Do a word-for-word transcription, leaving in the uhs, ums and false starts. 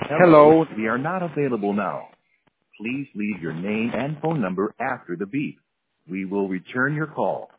Hello, we are not available now. Please leave your name and phone number after the beep. We will return your call.